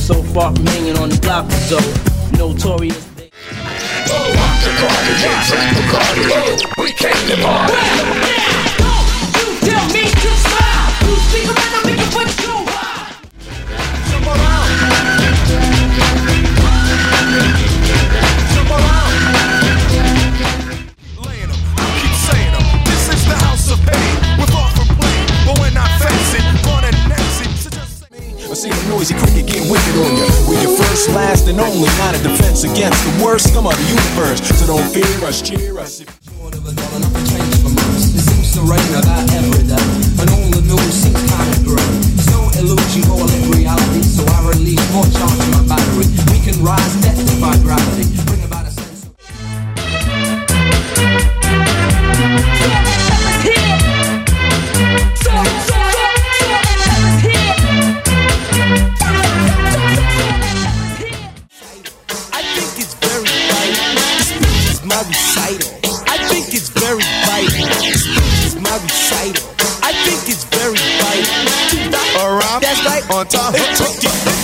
so far from hanging on the block or so. Notorious. We came to party. You tell me to smile. You speak around, I make you put you wild. Jump around. Jump around. Laying them, I keep saying them. This is the house of pain. We're far from plain, but we're not fancy. Born and Nancy, so just say me. I see the noisy cricket getting wicked on you. We're your first, last, and only. Not a defense against the worst scum of the universe. So don't fear us, cheer us. It seems to rain about every day, and all the noise seems kind of grey. It's no illusion or in reality, so I release more charge in my battery. We can rise, defy gravity, bring about a sense of... I think it's very vital. This is my recital. I think it's very vital. This is my recital. I think it's very vital. Around, that's right, on top.